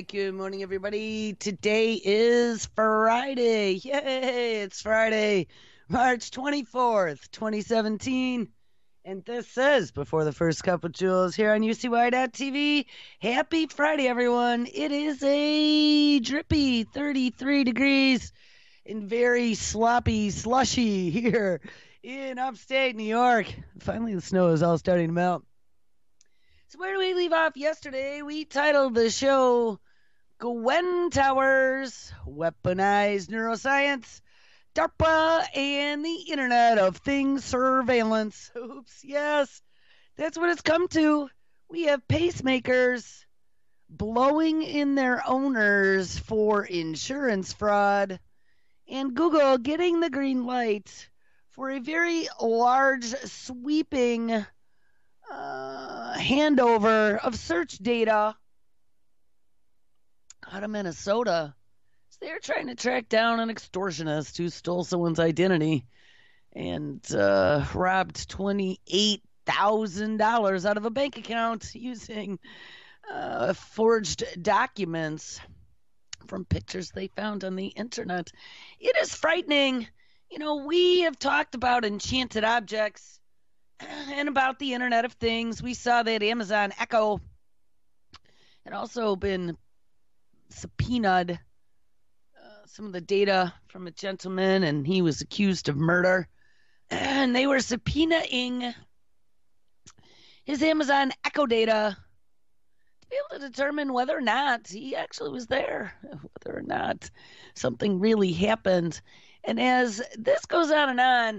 Good morning, everybody. Today is Friday. Yay! It's Friday, March 24th, 2017. And this is Before the First Cup of Jules here on UCY.TV. Happy Friday, everyone. It is a drippy 33 degrees and very sloppy, slushy here in upstate New York. Finally, the snow is all starting to melt. So where do we leave off yesterday? We titled the show Gwen Towers, Weaponized Neuroscience, DARPA, and the Internet of Things Surveillance. Oops, yes, that's what it's come to. We have pacemakers blowing in their owners for insurance fraud, and Google getting the green light for a very large, sweeping handover of search data out of Minnesota. So they're trying to track down an extortionist who stole someone's identity and robbed $28,000 out of a bank account using forged documents from pictures they found on the internet. It is frightening. You know, we have talked about enchanted objects and about the Internet of Things. We saw that Amazon Echo had also been subpoenaed some of the data from a gentleman, and he was accused of murder. And they were subpoenaing his Amazon Echo data to be able to determine whether or not he actually was there, whether or not something really happened. And as this goes on,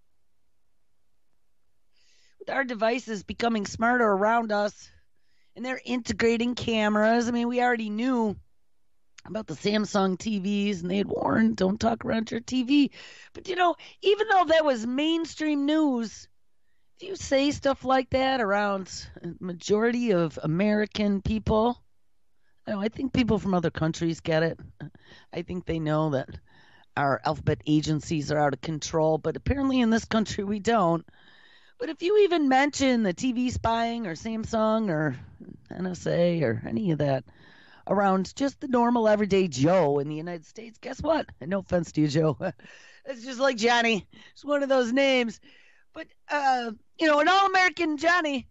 with our devices becoming smarter around us, and they're integrating cameras. I mean, we already knew about the Samsung TVs, and they had warned, don't talk around your TV. But, you know, even though that was mainstream news, if you say stuff like that around a majority of American people, I think people from other countries get it. I think they know that our alphabet agencies are out of control, but apparently in this country we don't. But if you even mention the TV spying or Samsung or NSA or any of that around just the normal everyday Joe in the United States, guess what? No offense to you, Joe. It's just like Johnny. It's one of those names. But, you know, an all-American Johnny,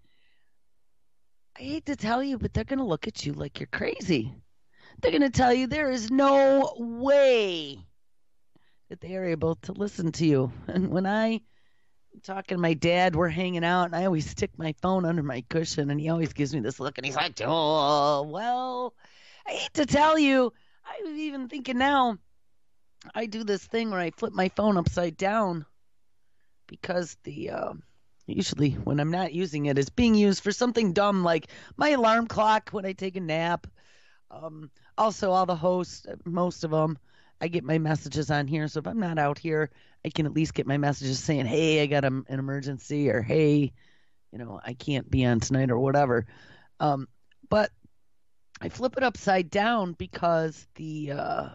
I hate to tell you, but they're going to look at you like you're crazy. They're going to tell you there is no way that they are able to listen to you. And when I'm talking to my dad, we're hanging out, and I always stick my phone under my cushion, and he always gives me this look, and he's like, oh, well, I hate to tell you, I was even thinking now, I do this thing where I flip my phone upside down because usually when I'm not using it, it's being used for something dumb like my alarm clock when I take a nap. Also, all the hosts, most of them, I get my messages on here. So if I'm not out here, I can at least get my messages saying, hey, I got an emergency, or hey, you know, I can't be on tonight, or whatever. But I flip it upside down because the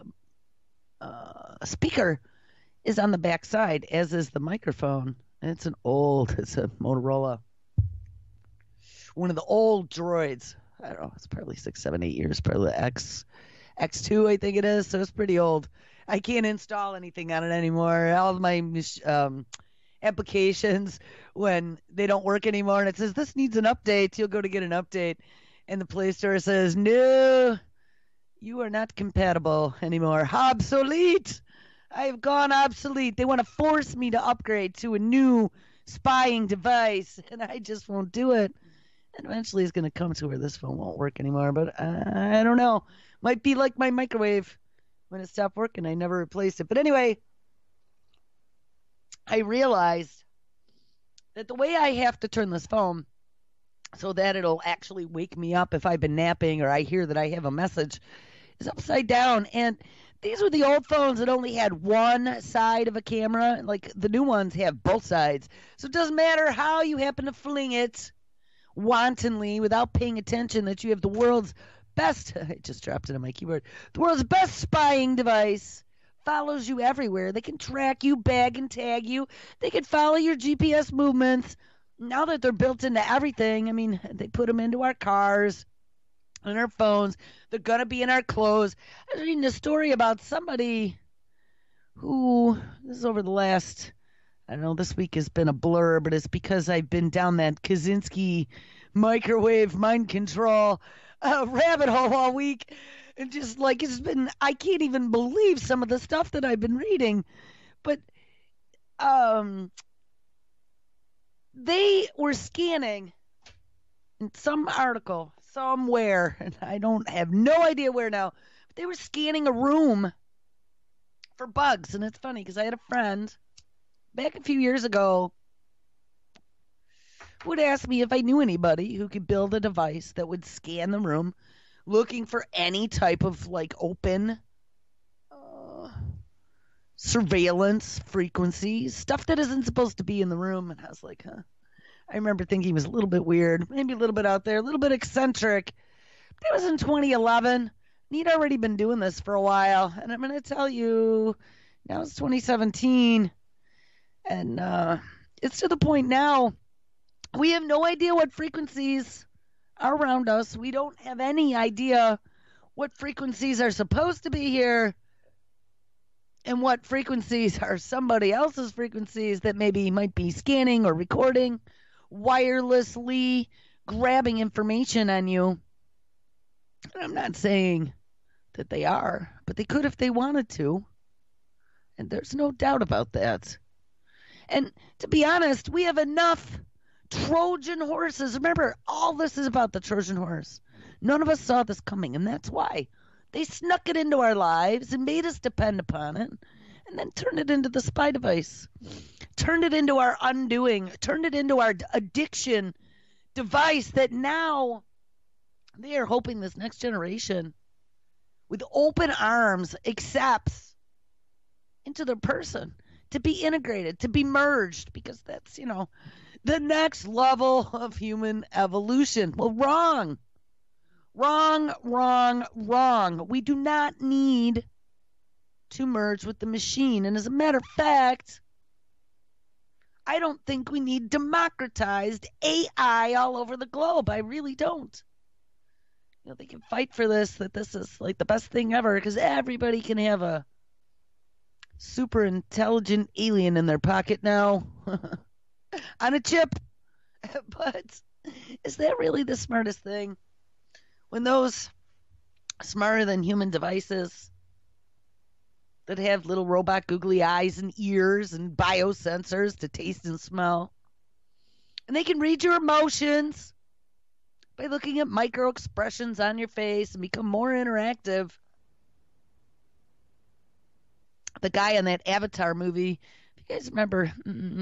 speaker is on the back side, as is the microphone. And it's a Motorola, one of the old droids. I don't know, it's probably 6, 7, 8 years, probably the X2, I think it is, so it's pretty old. I can't install anything on it anymore. All of my applications, when they don't work anymore and it says, this needs an update, you'll go to get an update, and the Play Store says, no, you are not compatible anymore. Obsolete! I've gone obsolete. They want to force me to upgrade to a new spying device, and I just won't do it. And eventually it's going to come to where this phone won't work anymore, but I don't know. Might be like my microwave. When it stopped working, I never replaced it. But anyway, I realized that the way I have to turn this phone so that it'll actually wake me up if I've been napping or I hear that I have a message is upside down. And these were the old phones that only had one side of a camera. Like the new ones have both sides. So it doesn't matter how you happen to fling it wantonly without paying attention that you have the world's best, I just dropped it on my keyboard, the world's best spying device follows you everywhere. They can track you, bag and tag you. They can follow your GPS movements. Now that they're built into everything, I mean, they put them into our cars. on our phones. They're going to be in our clothes. I was reading a story about somebody who, this is over the last, I don't know, this week has been a blur, but it's because I've been down that Kaczynski microwave mind control rabbit hole all week. And just like, it's been, I can't even believe some of the stuff that I've been reading. But they were scanning in some article somewhere, and I don't have no idea where now, but they were scanning a room for bugs. And it's funny because I had a friend back a few years ago who would ask me if I knew anybody who could build a device that would scan the room looking for any type of like open surveillance frequencies, stuff that isn't supposed to be in the room. And I was like, huh. I remember thinking he was a little bit weird, maybe a little bit out there, a little bit eccentric. But it was in 2011. And he'd already been doing this for a while. And I'm going to tell you, now it's 2017. And it's to the point now, we have no idea what frequencies are around us. We don't have any idea what frequencies are supposed to be here and what frequencies are somebody else's frequencies that maybe might be scanning or recording, wirelessly grabbing information on you. And I'm not saying that they are, but they could if they wanted to. And there's no doubt about that. And to be honest, we have enough Trojan horses. Remember, all this is about the Trojan horse. None of us saw this coming, and that's why. They snuck it into our lives and made us depend upon it, and then turned it into the spy device. Turned it into our undoing. Turned it into our addiction device that now they are hoping this next generation with open arms accepts into their person, to be integrated, to be merged, because that's, the next level of human evolution. Well, wrong. We do not need to merge with the machine. And as a matter of fact, I don't think we need democratized AI all over the globe. I really don't. They can fight for this, that this is like the best thing ever, because everybody can have a super intelligent alien in their pocket now on a chip. But is that really the smartest thing? When those smarter than human devices that have little robot googly eyes and ears and biosensors to taste and smell, and they can read your emotions by looking at micro expressions on your face and become more interactive. The guy in that Avatar movie, if you guys remember,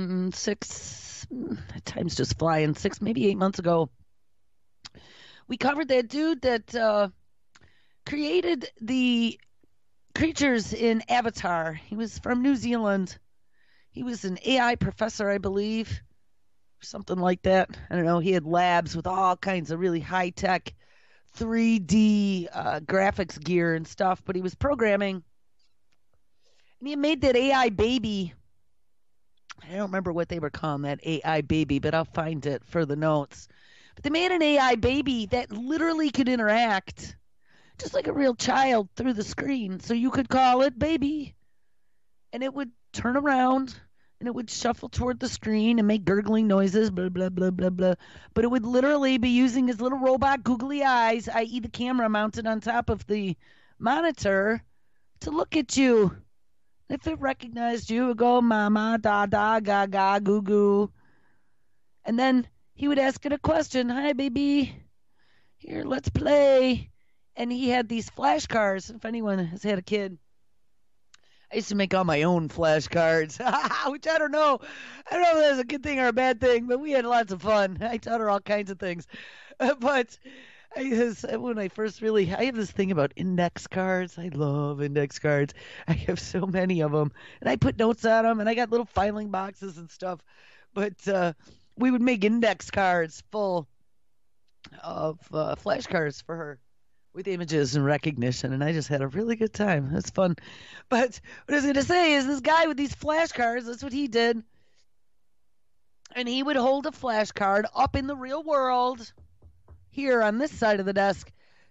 time's just flying, 6, maybe 8 months ago, we covered that dude that created the creatures in Avatar. He was from New Zealand. He was an AI professor, I believe, or something like that. I don't know. He had labs with all kinds of really high-tech 3D graphics gear and stuff, but he was programming. And he made that AI baby. I don't remember what they were calling that AI baby, but I'll find it for the notes. But they made an AI baby that literally could interact just like a real child through the screen. So you could call it baby, and it would turn around, and it would shuffle toward the screen and make gurgling noises, blah, blah, blah, blah, blah. But it would literally be using his little robot googly eyes, i.e. the camera mounted on top of the monitor, to look at you. If it recognized you, it would go mama, da, da, ga, ga, goo, goo. And then he would ask it a question. Hi, baby. Here, let's play. And he had these flashcards. If anyone has had a kid, I used to make all my own flashcards, which I don't know. I don't know if that's a good thing or a bad thing, but we had lots of fun. I taught her all kinds of things. But I have this thing about index cards. I love index cards. I have so many of them. And I put notes on them, and I got little filing boxes and stuff. But we would make index cards full of flashcards for her with images and recognition, and I just had a really good time. It was fun. But what I was going to say is this guy with these flashcards, that's what he did. And he would hold a flashcard up in the real world here on this side of the desk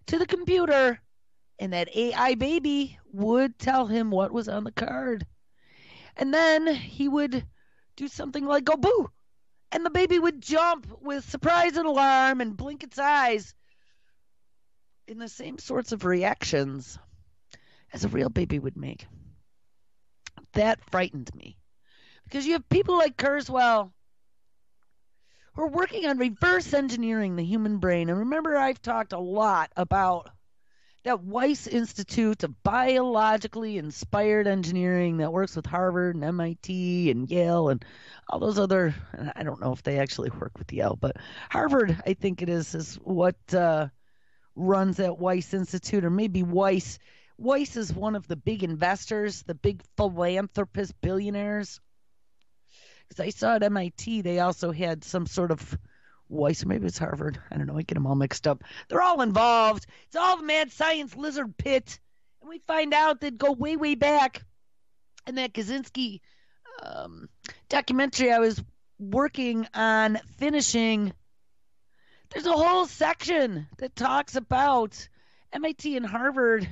to the computer, and that AI baby would tell him what was on the card. And then he would do something like go boo, and the baby would jump with surprise and alarm and blink its eyes in the same sorts of reactions as a real baby would make. That frightened me. Because you have people like Kurzweil who are working on reverse engineering the human brain. And remember, I've talked a lot about that Weiss Institute of Biologically Inspired Engineering that works with Harvard and MIT and Yale and all those other, I don't know if they actually work with Yale, but Harvard, I think it is what runs that Weiss Institute, or maybe Weiss. Weiss is one of the big investors, the big philanthropist billionaires. Because I saw at MIT, they also had some sort of Weiss, or maybe it's Harvard. I don't know. I get them all mixed up. They're all involved. It's all the mad science lizard pit. And we find out that go way, way back in that Kaczynski documentary I was working on finishing. There's a whole section that talks about MIT and Harvard.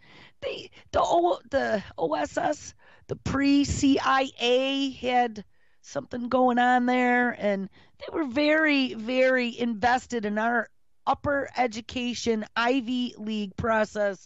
The OSS, the pre-CIA had something going on there, and they were very, very invested in our upper education Ivy League process.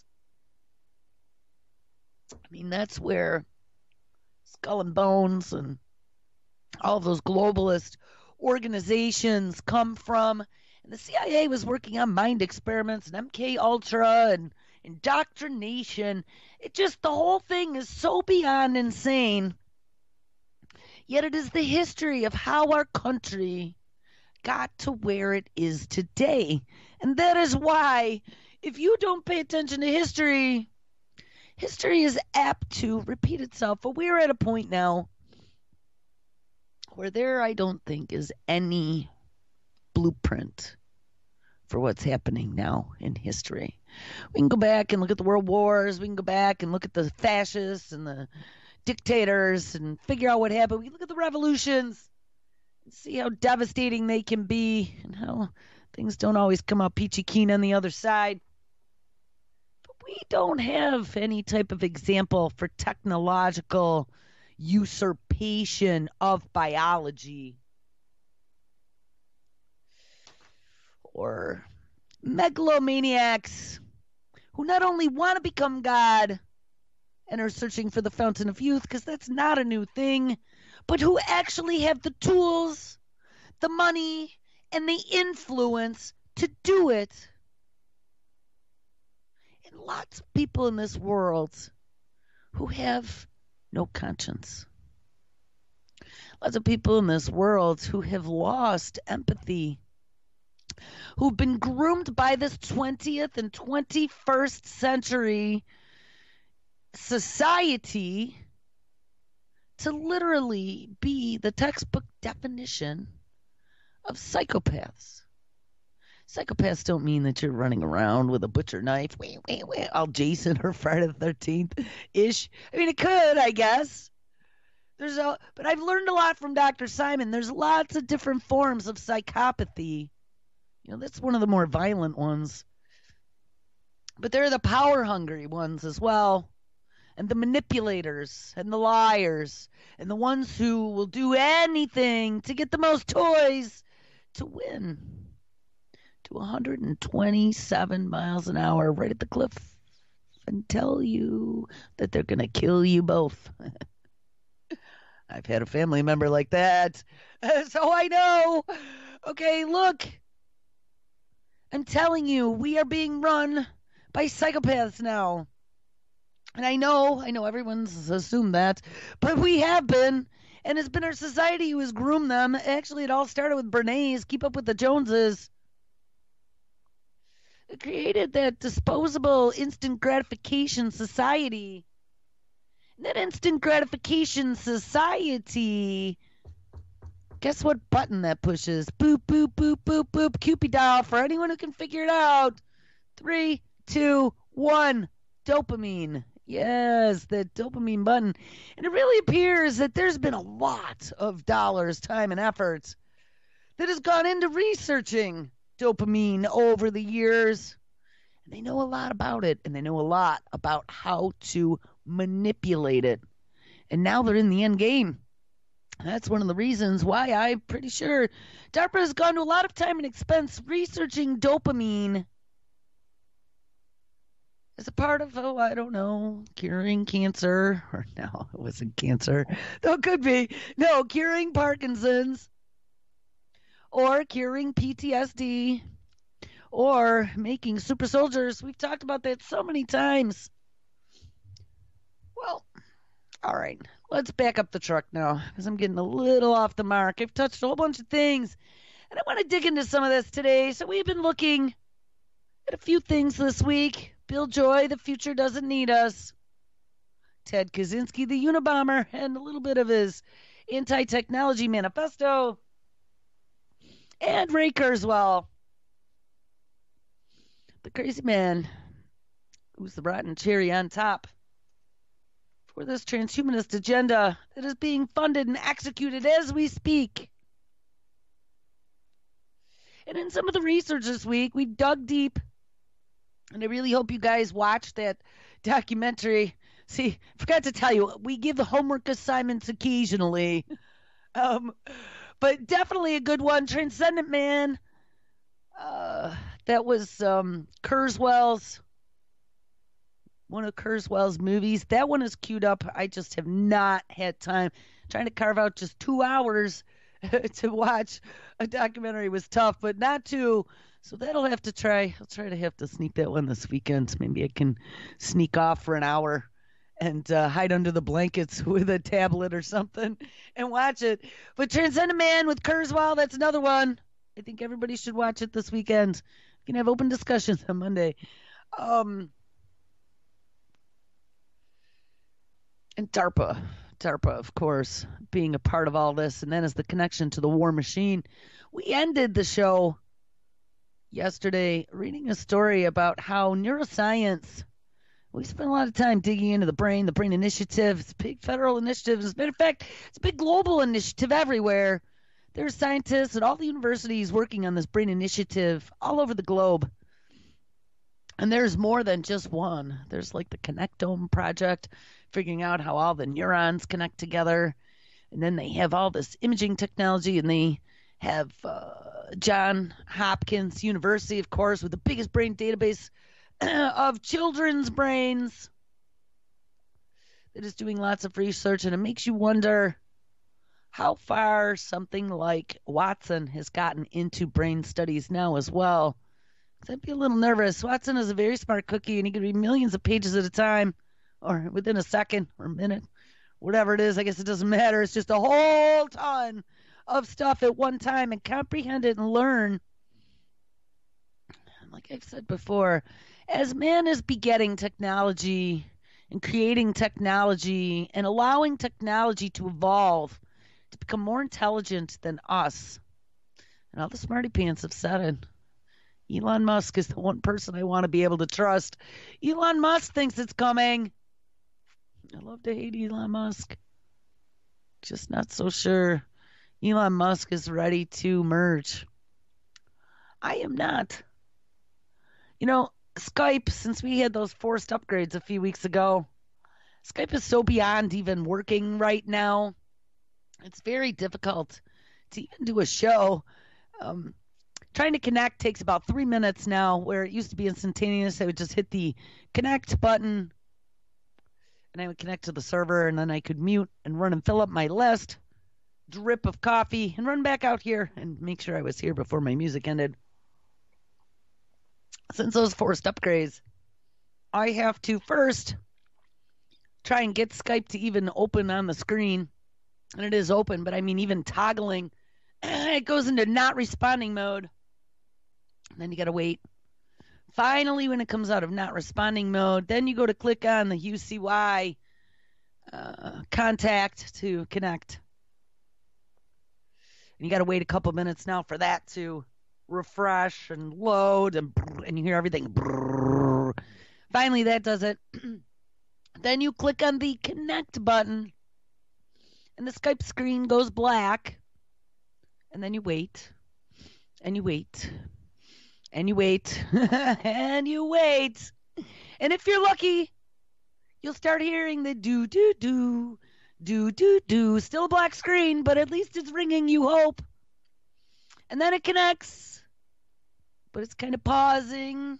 I mean, that's where Skull and Bones and all of those globalist organizations come from. And the CIA was working on mind experiments and MK Ultra and indoctrination. The whole thing is so beyond insane. Yet it is the history of how our country got to where it is today. And that is why, if you don't pay attention to history, history is apt to repeat itself. But we are at a point now where there, I don't think, is any blueprint for what's happening now in history. We can go back and look at the world wars. We can go back and look at the fascists and the dictators and figure out what happened. We can look at the revolutions and see how devastating they can be and how things don't always come out peachy keen on the other side. But we don't have any type of example for technological usurpation of biology or megalomaniacs who not only want to become God and are searching for the fountain of youth, because that's not a new thing, but who actually have the tools, the money, and the influence to do it. And lots of people in this world who have no conscience. Lots of people in this world who have lost empathy, who've been groomed by this 20th and 21st century society to literally be the textbook definition of psychopaths. Psychopaths don't mean that you're running around with a butcher knife, all Jason or Friday the 13th-ish. I mean, it could, I guess. But I've learned a lot from Dr. Simon. There's lots of different forms of psychopathy. You know, that's one of the more violent ones. But there are the power-hungry ones as well, and the manipulators, and the liars, and the ones who will do anything to get the most toys to win to 127 miles an hour right at the cliff and tell you that they're going to kill you both. I've had a family member like that, so I know. Okay, look. I'm telling you, we are being run by psychopaths now. And I know everyone's assumed that, but we have been, and it's been our society who has groomed them. Actually, it all started with Bernays, Keep Up with the Joneses. It created that disposable instant gratification society. And that instant gratification society, guess what button that pushes? Boop, boop, boop, boop, boop. Cupid dial for anyone who can figure it out. 3, 2, 1. Dopamine. Yes, the dopamine button. And it really appears that there's been a lot of dollars, time, and effort that has gone into researching dopamine over the years. And they know a lot about it, and they know a lot about how to manipulate it. And now they're in the end game. That's one of the reasons why I'm pretty sure DARPA has gone to a lot of time and expense researching dopamine as a part of, I don't know, curing cancer. Or no, it wasn't cancer. Though it could be. No, curing Parkinson's or curing PTSD or making super soldiers. We've talked about that so many times. Well, all right. Let's back up the truck now because I'm getting a little off the mark. I've touched a whole bunch of things, and I want to dig into some of this today. So we've been looking at a few things this week. Bill Joy, The Future Doesn't Need Us. Ted Kaczynski, the Unabomber, and a little bit of his anti-technology manifesto. And Ray Kurzweil, the crazy man who's the rotten cherry on top for this transhumanist agenda that is being funded and executed as we speak. And in some of the research this week, we dug deep, and I really hope you guys watched that documentary. See, I forgot to tell you, we give the homework assignments occasionally, but definitely a good one. Transcendent Man. That was Kurzweil's, one of Kurzweil's movies. That one is queued up. I just have not had time. Trying to carve out just 2 hours to watch a documentary was tough, but not two. So that'll have to try. I'll try to have to sneak that one this weekend. Maybe I can sneak off for an hour and hide under the blankets with a tablet or something and watch it. But Transcendent Man with Kurzweil, that's another one. I think everybody should watch it this weekend. We can have open discussions on Monday. And DARPA, of course, being a part of all this, and then as the connection to the war machine. We ended the show yesterday reading a story about how neuroscience, we spent a lot of time digging into the Brain Initiative. It's a big federal initiative. As a matter of fact, it's a big global initiative everywhere. There's scientists at all the universities working on this Brain Initiative all over the globe. And there's more than just one. There's like the Connectome Project, figuring out how all the neurons connect together. And then they have all this imaging technology, and they have Johns Hopkins University, of course, with the biggest brain database of children's brains that is doing lots of research. And it makes you wonder how far something like Watson has gotten into brain studies now as well. I'd be a little nervous. Watson is a very smart cookie, and he can read millions of pages at a time, or within a second or a minute, whatever it is. I guess it doesn't matter. It's just a whole ton of stuff at one time, and comprehend it and learn. Like I've said before, as man is begetting technology and creating technology and allowing technology to evolve, to become more intelligent than us, and all the smarty pants have said it. Elon Musk is the one person I want to be able to trust. Elon Musk thinks it's coming. I love to hate Elon Musk. Just not so sure Elon Musk is ready to merge. I am not. You know, Skype, since we had those forced upgrades a few weeks ago, Skype is so beyond even working right now. It's very difficult to even do a show. Trying to connect takes about 3 minutes now, where it used to be instantaneous. I would just hit the connect button, and I would connect to the server, and then I could mute and run and fill up my list, drip of coffee, and run back out here and make sure I was here before my music ended. Since those forced upgrades, I have to first try and get Skype to even open on the screen. And it is open, but I mean even toggling. It goes into not responding mode. And then you got to wait. Finally, when it comes out of not responding mode, then you go to click on the UCY contact to connect. And you got to wait a couple minutes now for that to refresh and load, and you hear everything. Finally, that does it. Then you click on the connect button, and the Skype screen goes black. And then you wait, and you wait, And you wait. And you wait. And if you're lucky, you'll start hearing the do, do, do, do, do, do. Still a black screen, but at least it's ringing you hope. And then it connects, but it's kind of pausing.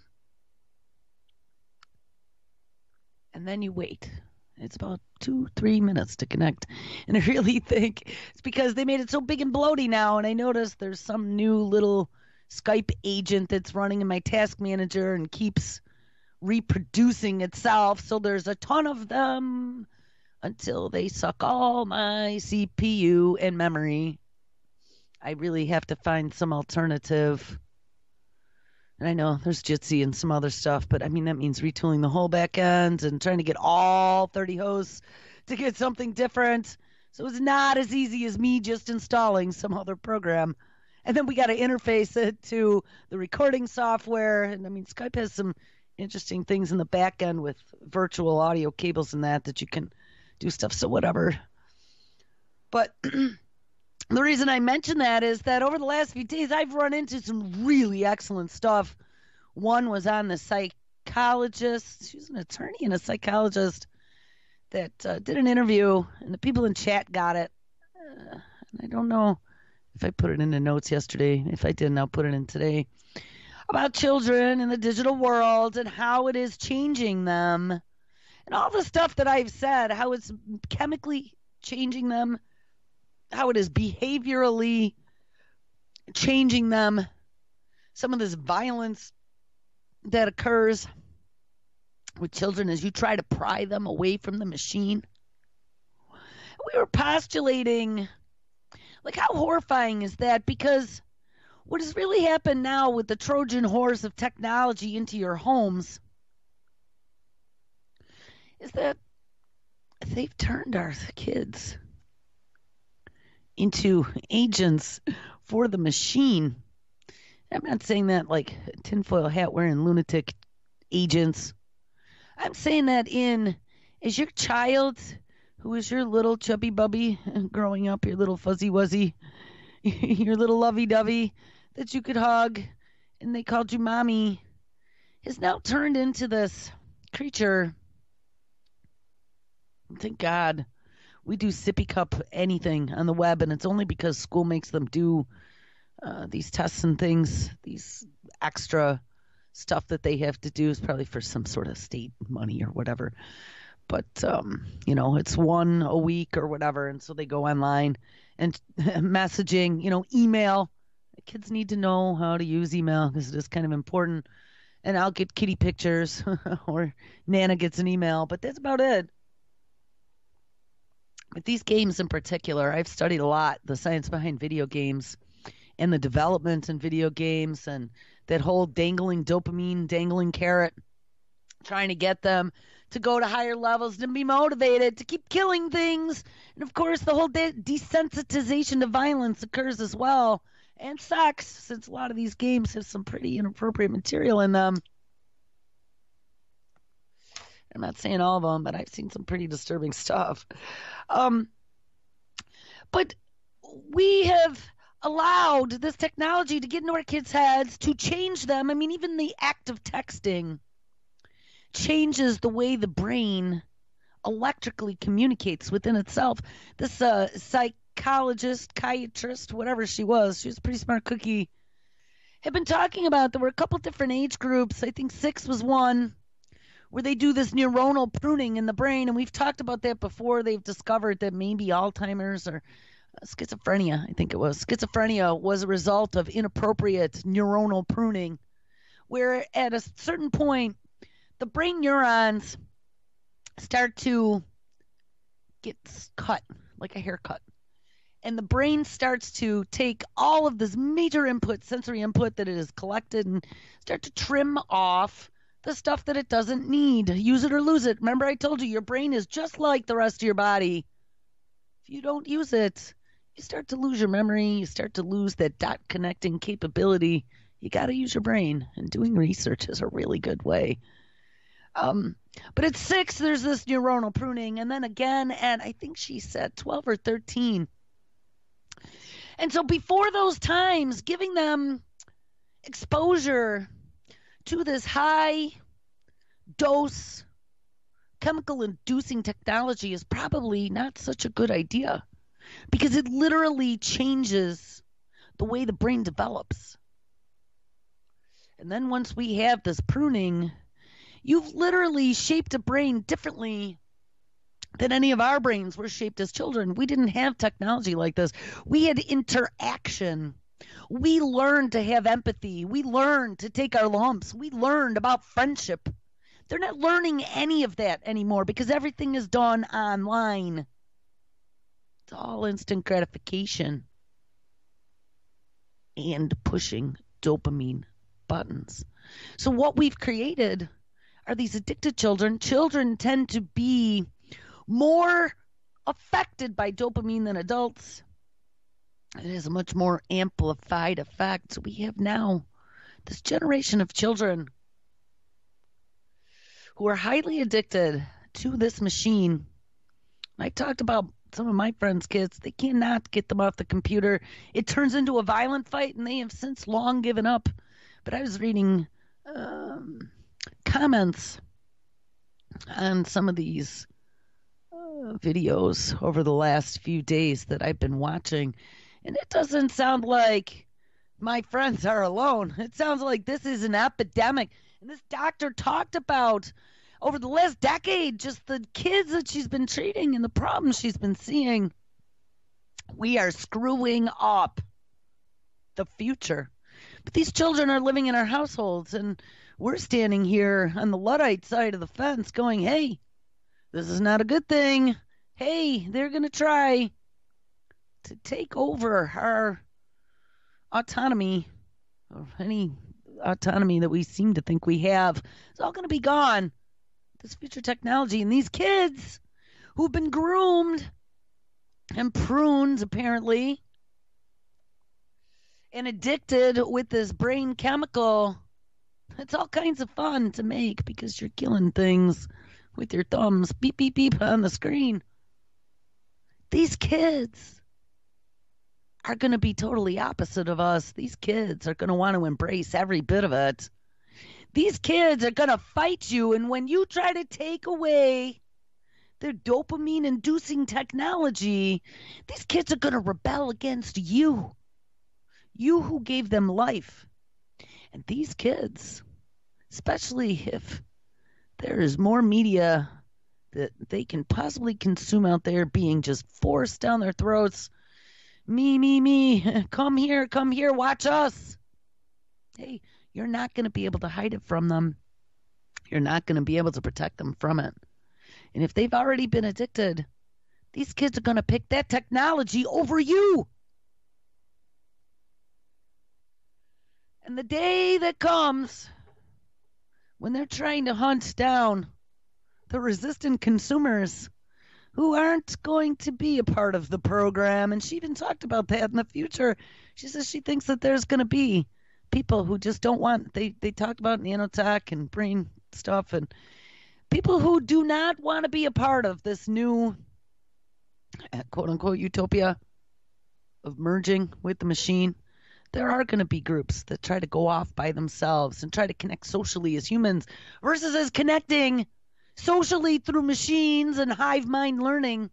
And then you wait. It's about 2-3 minutes to connect. And I really think it's because they made it so big and bloaty now. And I noticed there's some new little Skype agent that's running in my task manager and keeps reproducing itself. So there's a ton of them until they suck all my CPU and memory. I really have to find some alternative. And I know there's Jitsi and some other stuff, but I mean, that means retooling the whole back end and trying to get all 30 hosts to get something different. So it's not as easy as me just installing some other program. And then we got to interface it to the recording software. And I mean, Skype has some interesting things in the back end with virtual audio cables and that you can do stuff. So whatever. But the reason I mention that is that over the last few days, I've run into some really excellent stuff. One was on the psychologist. She's an attorney and a psychologist that did an interview, and the people in chat got it. I don't know if I put it in the notes yesterday. If I didn't, I'll put it in today. About children in the digital world and how it is changing them. And all the stuff that I've said, how it's chemically changing them, how it is behaviorally changing them, some of this violence that occurs with children as you try to pry them away from the machine. We were postulating, like, how horrifying is that? Because what has really happened now with the Trojan horse of technology into your homes is that they've turned our kids into agents for the machine. I'm not saying that like tinfoil hat wearing lunatic agents. I'm saying that as your child, who is your little chubby bubby growing up, your little fuzzy wuzzy, your little lovey dovey that you could hug, and they called you mommy, has now turned into this creature. Thank God. We do sippy cup anything on the web, and it's only because school makes them do these tests and things, these extra stuff that they have to do is probably for some sort of state money or whatever. But, it's one a week or whatever, and so they go online and messaging, email. Kids need to know how to use email because it is kind of important. And I'll get kitty pictures or Nana gets an email, but that's about it. With these games in particular, I've studied a lot the science behind video games and the development in video games and that whole dangling dopamine, dangling carrot, trying to get them to go to higher levels and be motivated to keep killing things. And of course, the whole desensitization to violence occurs as well, and sex, since a lot of these games have some pretty inappropriate material in them. I'm not saying all of them, but I've seen some pretty disturbing stuff. But we have allowed this technology to get into our kids' heads to change them. I mean, even the act of texting changes the way the brain electrically communicates within itself. This psychologist, psychiatrist, whatever she was a pretty smart cookie, had been talking about there were a couple different age groups. I think 6 was one, where they do this neuronal pruning in the brain, and we've talked about that before. They've discovered that maybe Alzheimer's or schizophrenia, I think it was. Schizophrenia was a result of inappropriate neuronal pruning, where at a certain point, the brain neurons start to get cut, like a haircut. And the brain starts to take all of this major input, sensory input that it has collected, and start to trim off the stuff that it doesn't need. Use it or lose it. Remember I told you your brain is just like the rest of your body. If you don't use it, you start to lose your memory. You start to lose that dot connecting capability. You got to use your brain, and doing research is a really good way. But at 6, there's this neuronal pruning, and then again, and I think she said 12 or 13. And so before those times, giving them exposure to this high dose chemical inducing technology is probably not such a good idea because it literally changes the way the brain develops. And then once we have this pruning, you've literally shaped a brain differently than any of our brains were shaped as children. We didn't have technology like this. We had interaction. We learned to have empathy. We learned to take our lumps. We learned about friendship. They're not learning any of that anymore because everything is done online. It's all instant gratification and pushing dopamine buttons. So what we've created are these addicted children. Children tend to be more affected by dopamine than adults. It has a much more amplified effect. So we have now this generation of children who are highly addicted to this machine. I talked about some of my friends' kids. They cannot get them off the computer. It turns into a violent fight, and they have since long given up. But I was reading comments on some of these videos over the last few days that I've been watching, and it doesn't sound like my friends are alone. It sounds like this is an epidemic. And this doctor talked about over the last decade just the kids that she's been treating and the problems she's been seeing. We are screwing up the future. But these children are living in our households, and we're standing here on the Luddite side of the fence going, hey, this is not a good thing. Hey, they're going to try to take over our autonomy, or any autonomy that we seem to think we have. It's all going to be gone. This future technology and these kids who've been groomed and pruned, apparently, and addicted with this brain chemical. It's all kinds of fun to make because you're killing things with your thumbs. Beep, beep, beep on the screen. These kids are going to be totally opposite of us. These kids are going to want to embrace every bit of it. These kids are going to fight you, and when you try to take away their dopamine-inducing technology, these kids are going to rebel against you. You who gave them life. And these kids, especially if there is more media that they can possibly consume out there being just forced down their throats. Me, come here, watch us. Hey, you're not going to be able to hide it from them. You're not going to be able to protect them from it. And if they've already been addicted, these kids are going to pick that technology over you. And the day that comes when they're trying to hunt down the resistant consumers who aren't going to be a part of the program, and she even talked about that in the future. She says she thinks that there's going to be people who just don't want, they talked about nanotech and brain stuff, and people who do not want to be a part of this new quote-unquote utopia of merging with the machine. There are going to be groups that try to go off by themselves and try to connect socially as humans versus as connecting socially through machines and hive mind learning.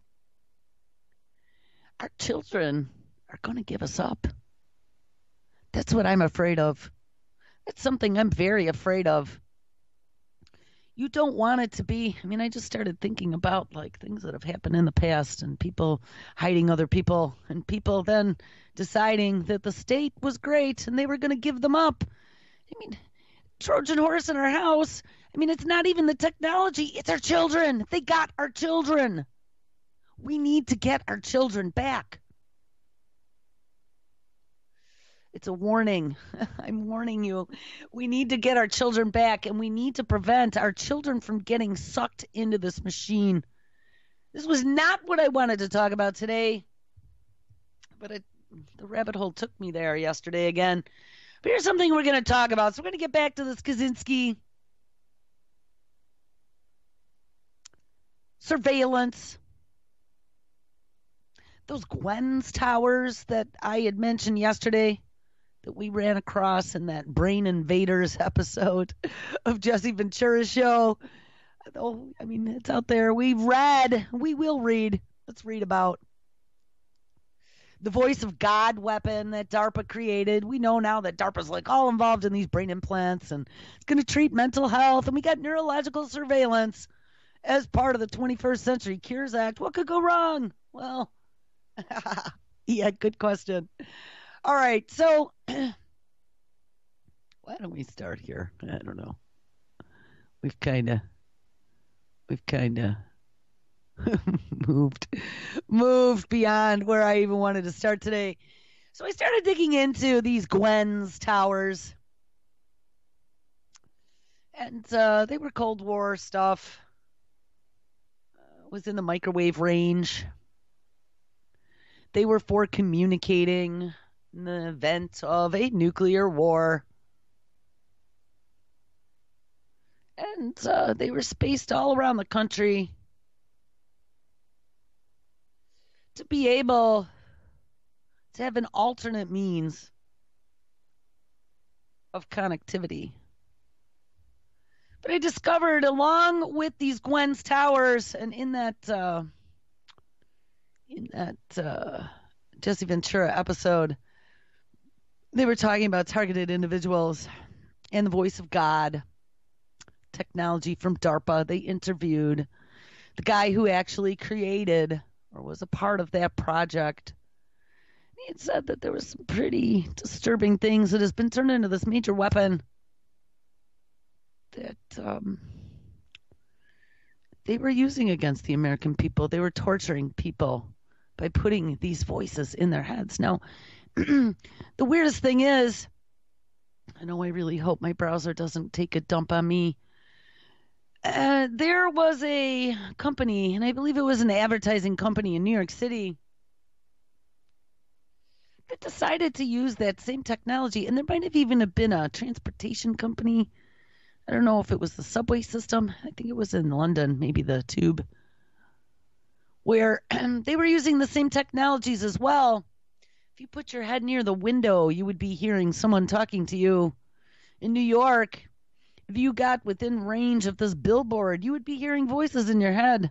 Our children are going to give us up. That's what I'm afraid of. That's something I'm very afraid of. You don't want it to be, I just started thinking about like things that have happened in the past and people hiding other people and people then deciding that the state was great and they were going to give them up. Trojan horse in our house. It's not even the technology. It's our children. They got our children. We need to get our children back. It's a warning. I'm warning you. We need to get our children back, and we need to prevent our children from getting sucked into this machine. This was not what I wanted to talk about today, but the rabbit hole took me there yesterday again. But here's something we're going to talk about. So we're going to get back to this Kaczynski surveillance. Those Gwen's towers that I had mentioned yesterday, that we ran across in that Brain Invaders episode of Jesse Ventura's show. Oh, I mean, it's out there. We will read. Let's read about the voice of God weapon that DARPA created. We know now that DARPA's like all involved in these brain implants, and it's going to treat mental health, and we got neurological surveillance as part of the 21st Century Cures Act. What could go wrong? Well, yeah, good question. All right, so why don't we start here? I don't know. We've kind of moved beyond where I even wanted to start today. So I started digging into these Gwen's towers, and they were Cold War stuff. Was in the microwave range. They were for communicating in the event of a nuclear war. And they were spaced all around the country to be able to have an alternate means of connectivity. But I discovered, along with these Gwen's towers, and in that Jesse Ventura episode, they were talking about targeted individuals and the voice of God technology from DARPA. They interviewed the guy who actually created or was a part of that project. He had said that there was some pretty disturbing things that has been turned into this major weapon that they were using against the American people. They were torturing people by putting these voices in their heads. Now, the weirdest thing is, I know I really hope my browser doesn't take a dump on me. There was a company, and I believe it was an advertising company in New York City, that decided to use that same technology. And there might have even been a transportation company. I don't know if it was the subway system. I think it was in London, maybe the Tube, where they were using the same technologies as well. If you put your head near the window, you would be hearing someone talking to you. In New York, if you got within range of this billboard, you would be hearing voices in your head.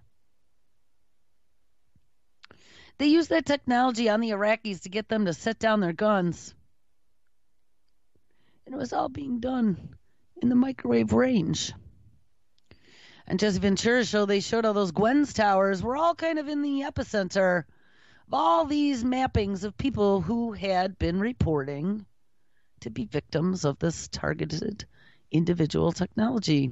They used that technology on the Iraqis to get them to set down their guns. And it was all being done in the microwave range. And Jesse Ventura's show, they showed how those Gwen's towers were all kind of in the epicenter of all these mappings of people who had been reporting to be victims of this targeted individual technology.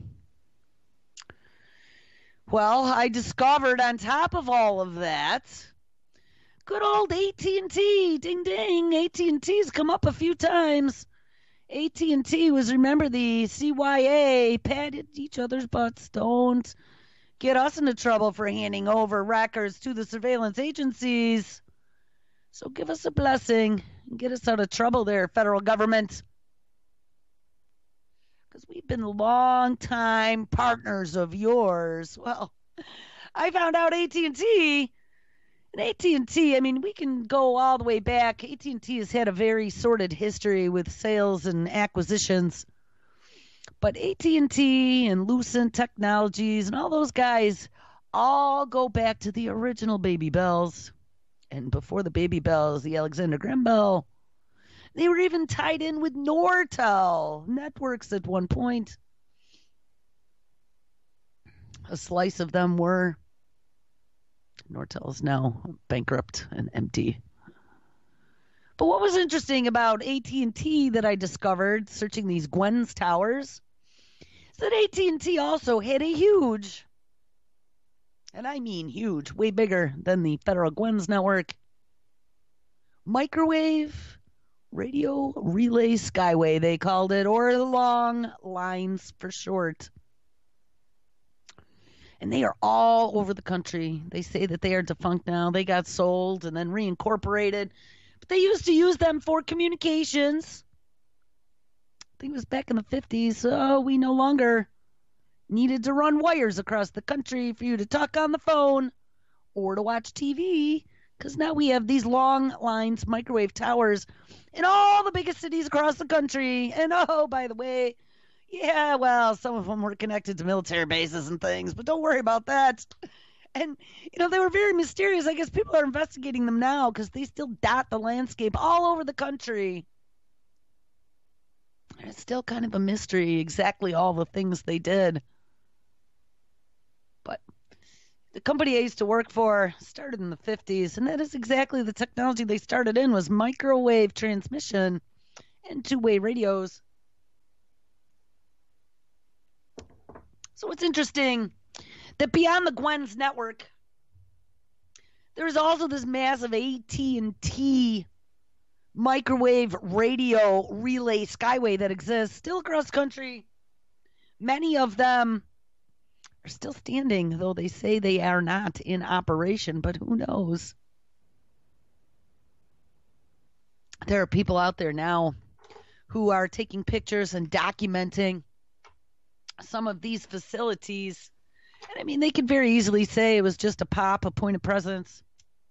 Well, I discovered on top of all of that, good old AT&T, ding ding, AT&T's come up a few times. AT&T was, remember, the CYA patted each other's butts. Don't get us into trouble for handing over records to the surveillance agencies. So give us a blessing and get us out of trouble there, federal government. Because we've been long-time partners of yours. Well, I found out AT&T. And AT&T, I mean, we can go all the way back. AT&T has had a very sordid history with sales and acquisitions. But AT&T and Lucent Technologies and all those guys all go back to the original Baby Bells. And before the Baby Bells, the Alexander Graham Bell. They were even tied in with Nortel networks at one point. A slice of them were. Nortel is now bankrupt and empty. But what was interesting about AT&T that I discovered searching these Gwen's towers is that AT&T also had a huge, and I mean huge, way bigger than the federal Gwen's network, microwave radio relay skyway, they called it, or the long lines for short. And they are all over the country. They say that they are defunct now. They got sold and then reincorporated. But they used to use them for communications. I think it was back in the 50s. So we no longer needed to run wires across the country for you to talk on the phone or to watch TV because now we have these long lines, microwave towers in all the biggest cities across the country. And oh, by the way, yeah, well, some of them were connected to military bases and things, but don't worry about that. And, they were very mysterious. I guess people are investigating them now because they still dot the landscape all over the country. And it's still kind of a mystery exactly all the things they did. But the company I used to work for started in the 50s, and that is exactly the technology they started in was microwave transmission and two-way radios. So it's interesting that beyond the Gwen's network, there is also this massive AT&T microwave radio relay skyway that exists still across the country. Many of them are still standing, though they say they are not in operation, but who knows? There are people out there now who are taking pictures and documenting some of these facilities. And I mean, they could very easily say it was just a point of presence.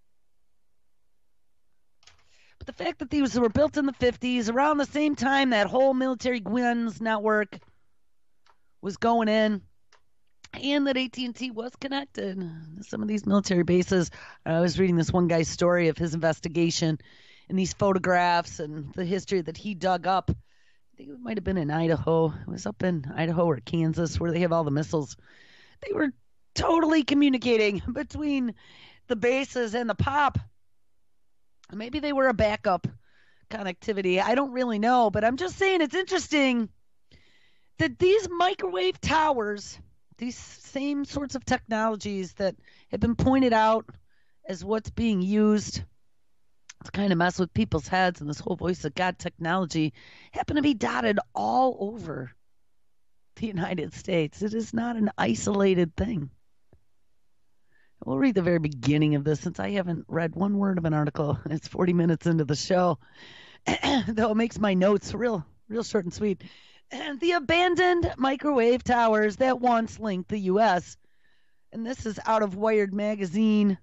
But the fact that these were built in the 50s, around the same time that whole military Gwen's network was going in, and that AT&T was connected to some of these military bases. I was reading this one guy's story of his investigation and these photographs and the history that he dug up. I think it might have been in Idaho. It was up in Idaho or Kansas where they have all the missiles. They were totally communicating between the bases and the POP. Maybe they were a backup connectivity. I don't really know, but I'm just saying it's interesting that these microwave towers, these same sorts of technologies that have been pointed out as what's being used to kind of mess with people's heads and this whole voice of God technology, happen to be dotted all over the United States. It is not an isolated thing. We'll read the very beginning of this since I haven't read one word of an article. It's 40 minutes into the show, though it makes my notes real short and sweet. And the abandoned microwave towers that once linked the U.S. And this is out of Wired magazine.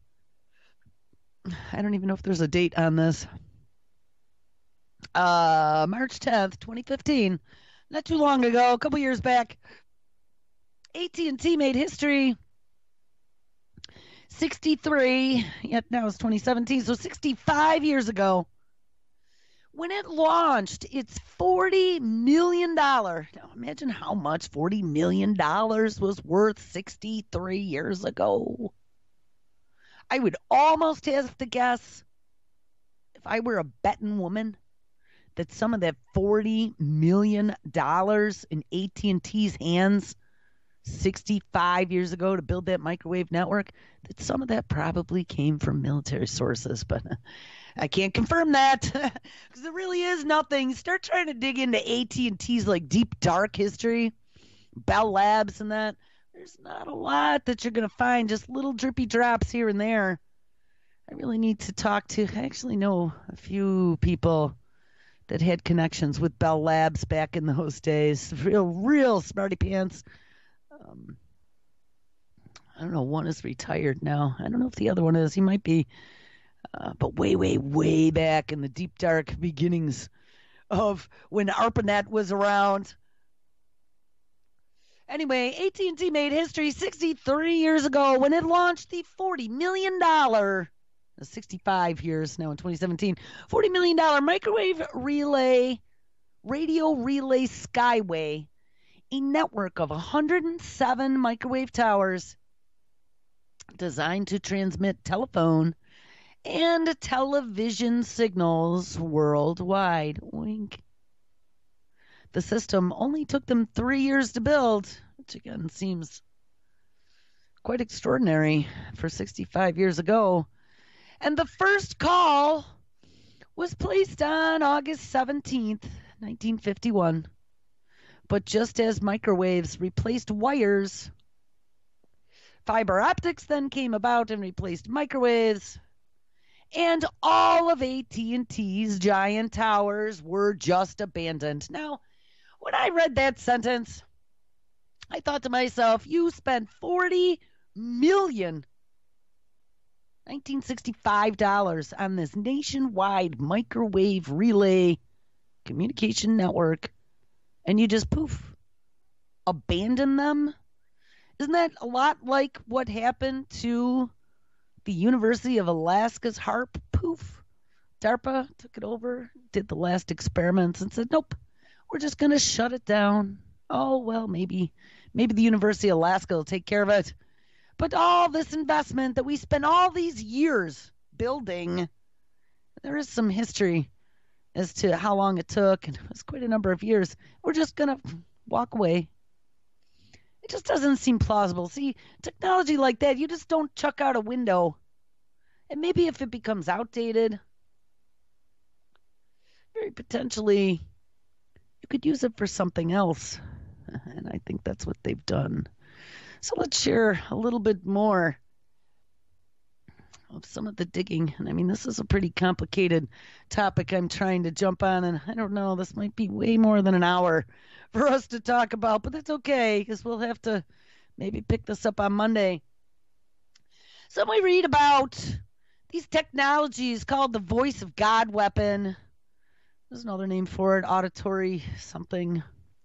I don't even know if there's a date on this. March 10th, 2015. Not too long ago, a couple years back, AT&T made history. 63, yet now it's 2017, so 65 years ago, when it launched its $40 million. Now imagine how much $40 million was worth 63 years ago. I would almost have to guess, if I were a betting woman, that some of that $40 million in AT&T's hands 65 years ago to build that microwave network, that some of that probably came from military sources, but I can't confirm that because it really is nothing. Start trying to dig into AT&T's like deep dark history, Bell Labs and that. There's not a lot that you're going to find, just little drippy drops here and there. I really need to talk to, I actually know a few people that had connections with Bell Labs back in those days. Real smarty pants. I don't know. One is retired now. I don't know if the other one is. He might be. But way back in the deep, dark beginnings of when ARPANET was around. Anyway, AT&T made history 63 years ago when it launched the $40 million, 65 years now in 2017, $40 million microwave radio relay skyway, a network of 107 microwave towers designed to transmit telephone and television signals worldwide. Wink. The system only took them 3 years to build, which again seems quite extraordinary for 65 years ago. And the first call was placed on August 17th, 1951. But just as microwaves replaced wires, fiber optics then came about and replaced microwaves, and all of AT&T's giant towers were just abandoned. Now, when I read that sentence, I thought to myself, you spent $40 million. $1965 on this nationwide microwave relay communication network, and you just poof, abandon them? Isn't that a lot like what happened to the University of Alaska's HARP? Poof. DARPA took it over, did the last experiments, and said, nope, we're just going to shut it down. Oh, well, maybe the University of Alaska will take care of it. But all this investment that we spent all these years building, there is some history as to how long it took, and it was quite a number of years. We're just going to walk away. It just doesn't seem plausible. See, technology like that, you just don't chuck out a window. And maybe if it becomes outdated, very potentially, you could use it for something else. And I think that's what they've done. So let's share a little bit more of some of the digging. And I mean, this is a pretty complicated topic I'm trying to jump on. And I don't know, this might be way more than an hour for us to talk about, but that's okay because we'll have to maybe pick this up on Monday. So we read about these technologies called the Voice of God weapon. There's another name for it, auditory something.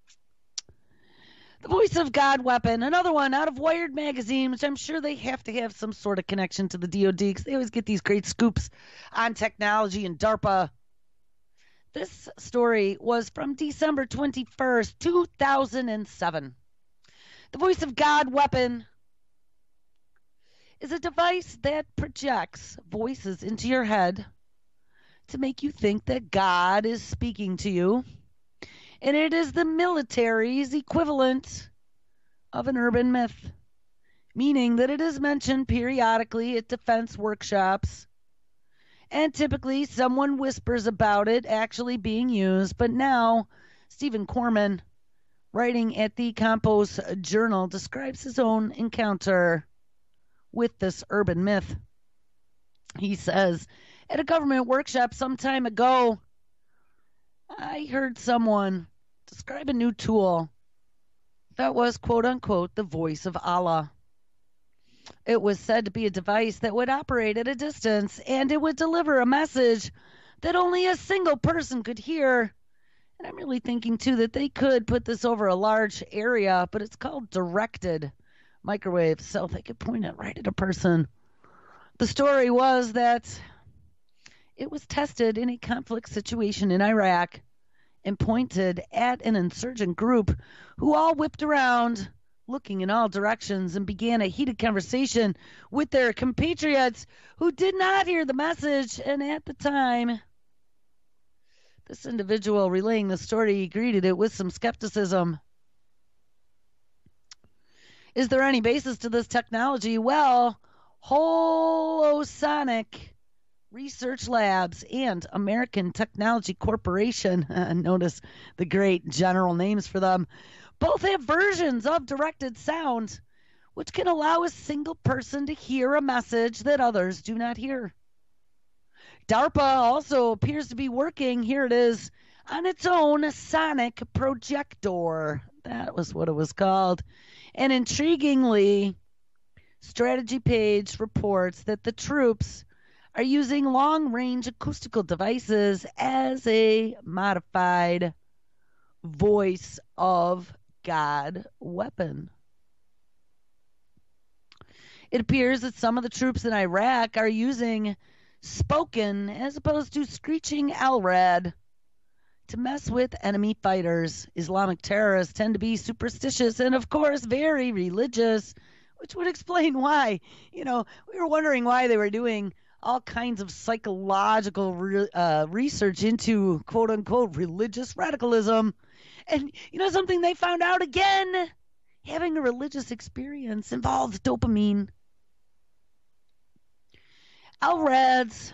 The Voice of God weapon, another one out of Wired magazine, which I'm sure they have to have some sort of connection to the DoD because they always get these great scoops on technology and DARPA. This story was from December 21st, 2007. The Voice of God weapon is a device that projects voices into your head to make you think that God is speaking to you. And it is the military's equivalent of an urban myth, meaning that it is mentioned periodically at defense workshops, and typically someone whispers about it actually being used. But now, Stephen Corman, writing at the Compos Journal, describes his own encounter with this urban myth. He says, at a government workshop some time ago, I heard someone describe a new tool that was, quote unquote, the voice of Allah. It was said to be a device that would operate at a distance, and it would deliver a message that only a single person could hear. And I'm really thinking, too, that they could put this over a large area, but it's called directed microwave, so they could point it right at a person. The story was that it was tested in a conflict situation in Iraq and pointed at an insurgent group who all whipped around, looking in all directions, and began a heated conversation with their compatriots who did not hear the message. And at the time, this individual relaying the story greeted it with some skepticism. Is there any basis to this technology? Well, Holosonic Research Labs and American Technology Corporation, notice the great general names for them, both have versions of directed sound, which can allow a single person to hear a message that others do not hear. DARPA also appears to be working, here it is, on its own sonic projector. That was what it was called. And intriguingly, Strategy Page reports that the troops are using long-range acoustical devices as a modified voice of God weapon. It appears that some of the troops in Iraq are using spoken as opposed to screeching LRAD to mess with enemy fighters. Islamic terrorists tend to be superstitious and, of course, very religious, which would explain why. You know, we were wondering why they were doing all kinds of psychological research into quote-unquote religious radicalism. And you know something they found out again? Having a religious experience involves dopamine. LRADs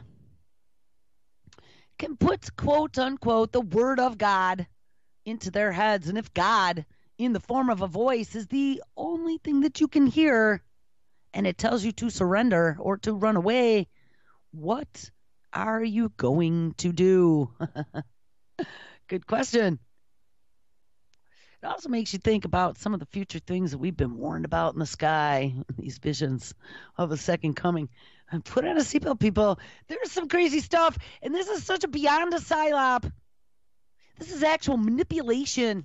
can put quote-unquote the word of God into their heads. And if God, in the form of a voice, is the only thing that you can hear, and it tells you to surrender or to run away, what are you going to do? Good question. It also makes you think about some of the future things that we've been warned about in the sky, these visions of a second coming. Put on a seatbelt, people. There's some crazy stuff, and this is such a beyond a psyop. This is actual manipulation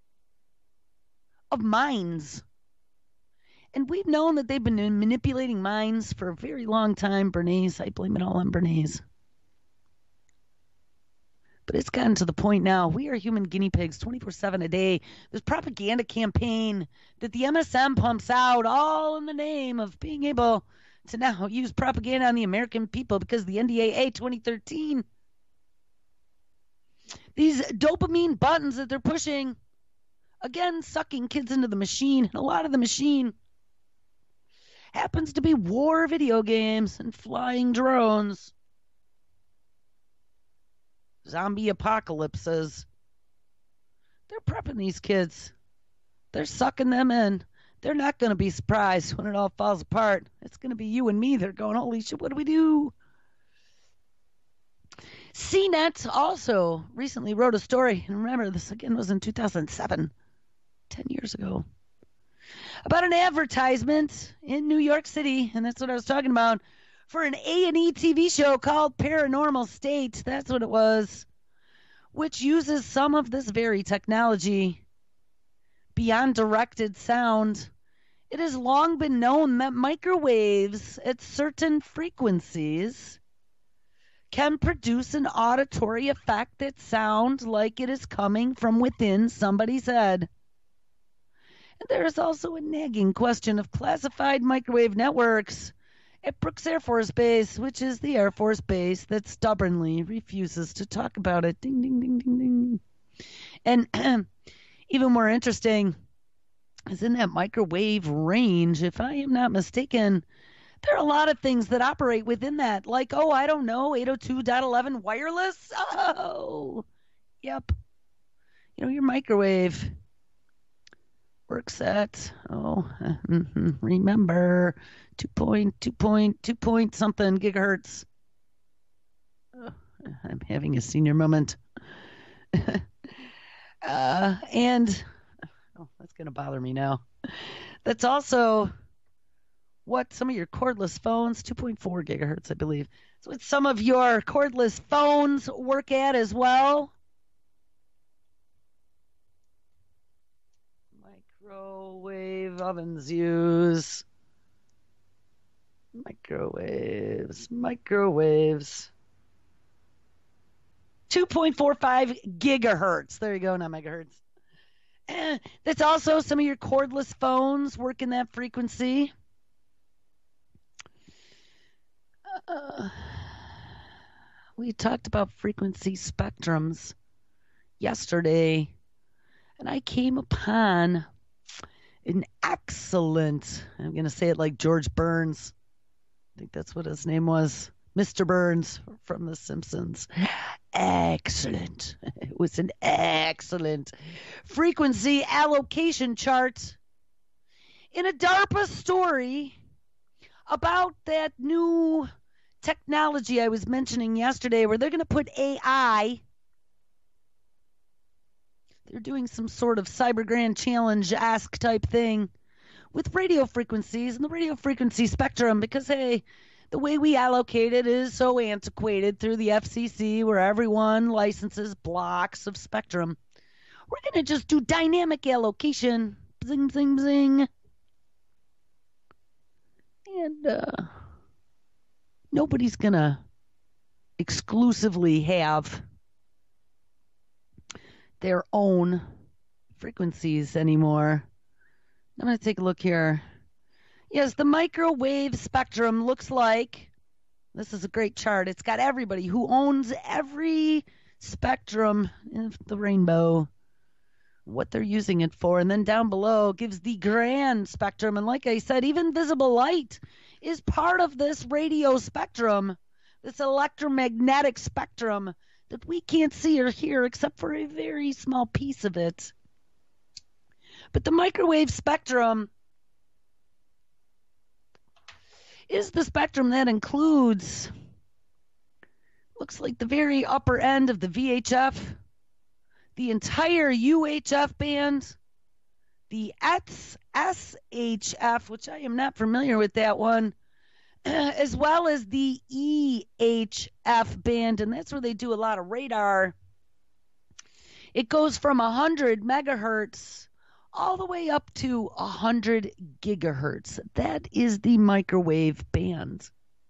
of minds. And we've known that they've been manipulating minds for a very long time, Bernays. I blame it all on Bernays. But it's gotten to the point now. We are human guinea pigs 24/7 a day. This propaganda campaign that the MSM pumps out, all in the name of being able to now use propaganda on the American people because the NDAA 2013. These dopamine buttons that they're pushing, again, sucking kids into the machine. And a lot of the machine happens to be war video games and flying drones. Zombie apocalypses. They're prepping these kids. They're sucking them in. They're not going to be surprised when it all falls apart. It's going to be you and me. They're going, holy shit, what do we do? CNET also recently wrote a story, and remember, this again was in 2007, 10 years ago, about an advertisement in New York City, and that's what I was talking about, for an A&E TV show called Paranormal State. That's what it was, which uses some of this very technology beyond directed sound. It has long been known that microwaves at certain frequencies can produce an auditory effect that sounds like it is coming from within somebody's head. And there is also a nagging question of classified microwave networks at Brooks Air Force Base, which is the Air Force base that stubbornly refuses to talk about it. Ding, ding, ding, ding, ding. And even more interesting is in that microwave range, if I am not mistaken, there are a lot of things that operate within that, like, I don't know, 802.11 wireless. Oh, yep. Your microwave works at, remember, 2 something gigahertz. I'm having a senior moment. And that's going to bother me now. That's also what some of your cordless phones, 2.4 gigahertz, I believe. So what some of your cordless phones work at as well. Microwave ovens use. Microwaves. 2.45 gigahertz. There you go, not megahertz. That's also some of your cordless phones work in that frequency. We talked about frequency spectrums yesterday, and I came upon an excellent, I'm going to say it like George Burns. I think that's what his name was. Mr. Burns from The Simpsons. Excellent. It was an excellent frequency allocation chart in a DARPA story about that new technology I was mentioning yesterday where they're going to put AI. They're doing some sort of Cyber Grand Challenge-esque type thing with radio frequencies and the radio frequency spectrum because, hey, the way we allocate it is so antiquated through the FCC where everyone licenses blocks of spectrum. We're going to just do dynamic allocation. Zing, zing, zing. And nobody's going to exclusively have their own frequencies anymore. I'm going to take a look here. Yes, the microwave spectrum looks like, this is a great chart. It's got everybody who owns every spectrum of the rainbow, what they're using it for. And then down below gives the grand spectrum. And like I said, even visible light is part of this radio spectrum, this electromagnetic spectrum that we can't see or hear except for a very small piece of it. But the microwave spectrum is the spectrum that includes, looks like the very upper end of the VHF, the entire UHF band, the SHF, which I am not familiar with that one, as well as the EHF band, and that's where they do a lot of radar. It goes from 100 megahertz all the way up to 100 gigahertz. That is the microwave band.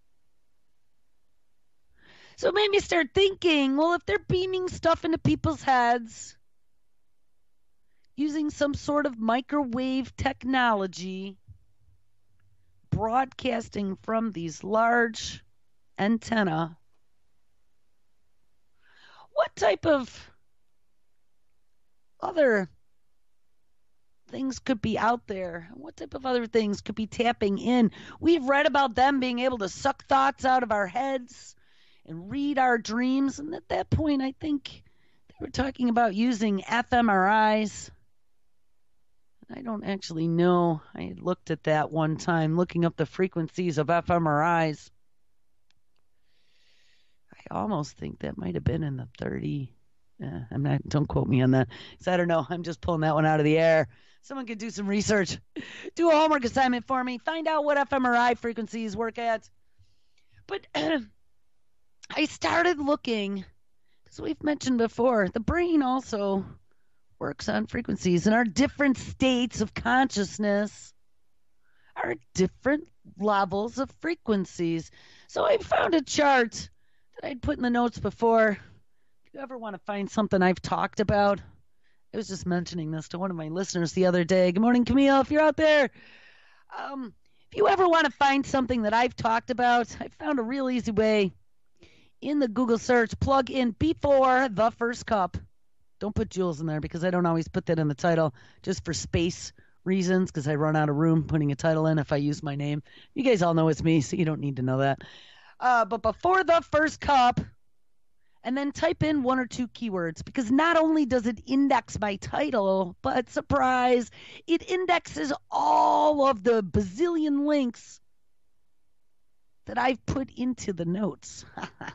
So it made me start thinking, well, if they're beaming stuff into people's heads using some sort of microwave technology, broadcasting from these large antenna, what type of other things could be out there? What type of other things could be tapping in? We've read about them being able to suck thoughts out of our heads and read our dreams. And at that point, I think they were talking about using fMRIs. I don't actually know. I had looked at that one time, looking up the frequencies of fMRIs. I almost think that might have been in the 30. Don't quote me on that. So I don't know. I'm just pulling that one out of the air. Someone could do some research. Do a homework assignment for me. Find out what fMRI frequencies work at. But I started looking, because we've mentioned before, the brain also works on frequencies, and our different states of consciousness are different levels of frequencies. So I found a chart that I'd put in the notes before. If you ever want to find something I've talked about, I was just mentioning this to one of my listeners the other day. Good morning, Camille, if you're out there. If you ever want to find something that I've talked about, I found a real easy way. In the Google search, plug in before the first cup. Don't put Jules in there because I don't always put that in the title just for space reasons, because I run out of room putting a title in if I use my name. You guys all know it's me, so you don't need to know that. But before the first cup, and then type in one or two keywords, because not only does it index my title, but surprise, it indexes all of the bazillion links that I've put into the notes.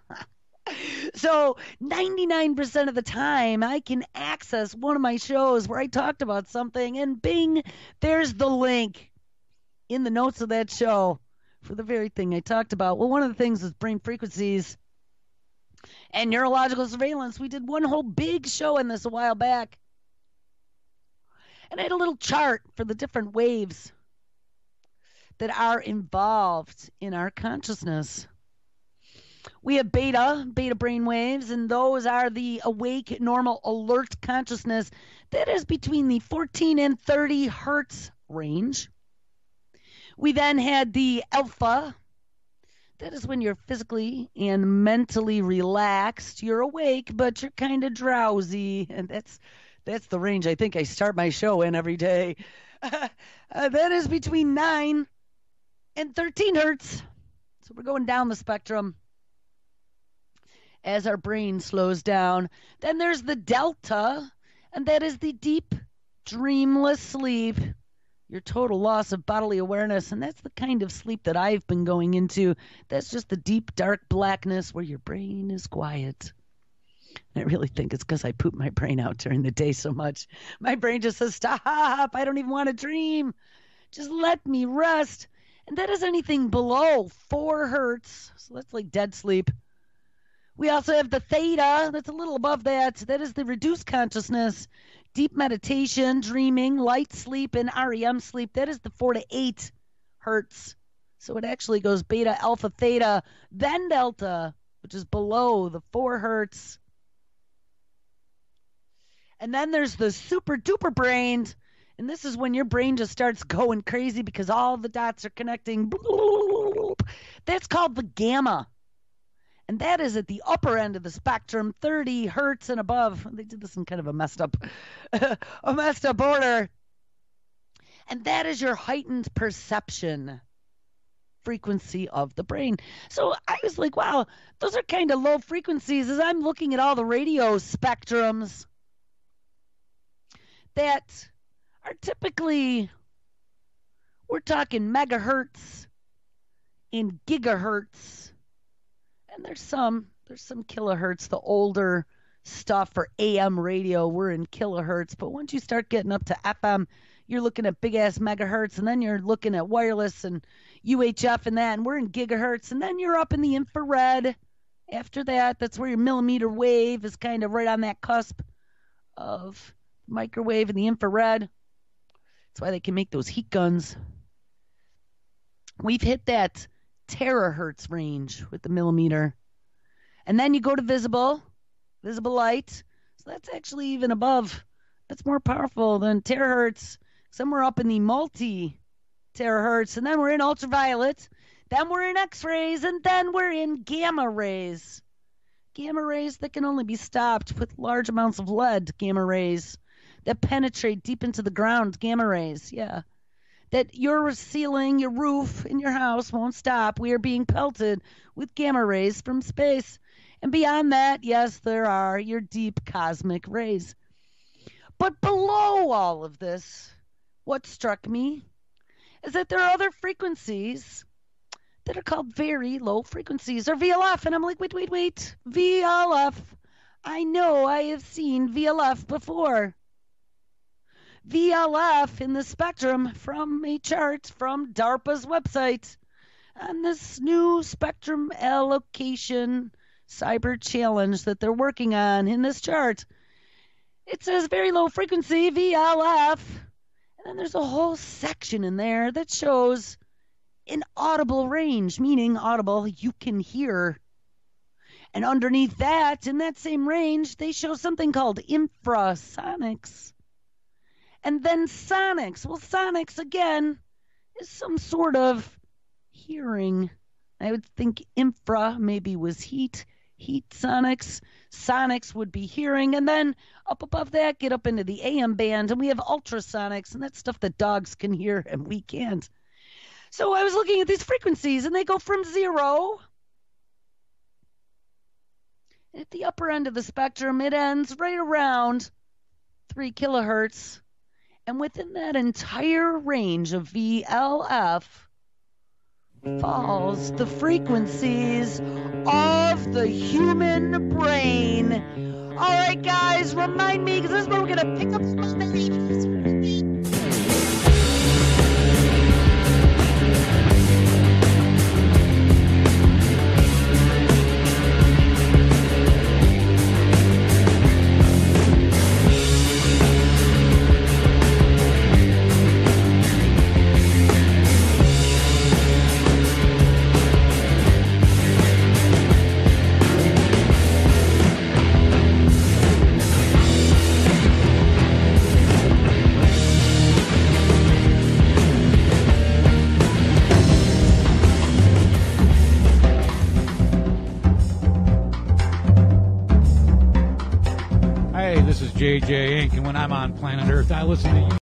So 99% of the time, I can access one of my shows where I talked about something, and bing, there's the link in the notes of that show for the very thing I talked about. Well, one of the things is brain frequencies and neurological surveillance. We did one whole big show on this a while back. And I had a little chart for the different waves that are involved in our consciousness. We have beta brain waves, and those are the awake, normal, alert consciousness that is between the 14 and 30 hertz range. We then had the alpha. That is when you're physically and mentally relaxed. You're awake, but you're kind of drowsy, and that's the range I think I start my show in every day. That is between 9 and 13 hertz. So we're going down the spectrum as our brain slows down. Then there's the delta, and that is the deep, dreamless sleep, your total loss of bodily awareness. And that's the kind of sleep that I've been going into. That's just the deep, dark blackness where your brain is quiet. I really think it's because I poop my brain out during the day so much. My brain just says, stop, I don't even want to dream. Just let me rest. And that is anything below 4 hertz. So that's like dead sleep. We also have the theta. That's a little above that. That is the reduced consciousness, deep meditation, dreaming, light sleep, and REM sleep. That is the 4 to 8 hertz. So it actually goes beta, alpha, theta, then delta, which is below the 4 hertz. And then there's the super duper brain. And this is when your brain just starts going crazy because all the dots are connecting. That's called the gamma. And that is at the upper end of the spectrum, 30 hertz and above. They did this in kind of a messed up order. And that is your heightened perception frequency of the brain. So I was like, wow, those are kind of low frequencies. As I'm looking at all the radio spectrums that are typically, we're talking megahertz and gigahertz. And there's some kilohertz, the older stuff for AM radio, we're in kilohertz. But once you start getting up to FM, you're looking at big ass megahertz, and then you're looking at wireless and UHF and that, and we're in gigahertz, and then you're up in the infrared. After that, that's where your millimeter wave is kind of right on that cusp of microwave and the infrared. That's why they can make those heat guns. We've hit that terahertz range with the millimeter. And then you go to visible light. So that's actually even above. That's more powerful than terahertz. Somewhere up in the multi-terahertz. And then we're in ultraviolet. Then we're in X-rays. And then we're in gamma rays. Gamma rays that can only be stopped with large amounts of lead. Gamma rays that penetrate deep into the ground. Gamma rays, yeah. That your ceiling, your roof in your house won't stop. We are being pelted with gamma rays from space. And beyond that, yes, there are your deep cosmic rays. But below all of this, what struck me is that there are other frequencies that are called very low frequencies, or VLF. And I'm like, wait, VLF. I know I have seen VLF before. VLF in the spectrum from a chart from DARPA's website on this new spectrum allocation cyber challenge that they're working on in this chart. It says very low frequency, VLF, and then there's a whole section in there that shows an audible range, meaning audible, you can hear. And underneath that, in that same range, they show something called infrasonics. And then sonics. Well, sonics, again, is some sort of hearing. I would think infra maybe was heat sonics. Sonics would be hearing. And then up above that, get up into the AM band, and we have ultrasonics, and that's stuff that dogs can hear and we can't. So I was looking at these frequencies, and they go from 0. At the upper end of the spectrum, it ends right around 3 kilohertz. And within that entire range of VLF falls the frequencies of the human brain. All right, guys, remind me, because this is where we're going to pick up some names. JJ Inc., and when I'm on planet Earth, I listen to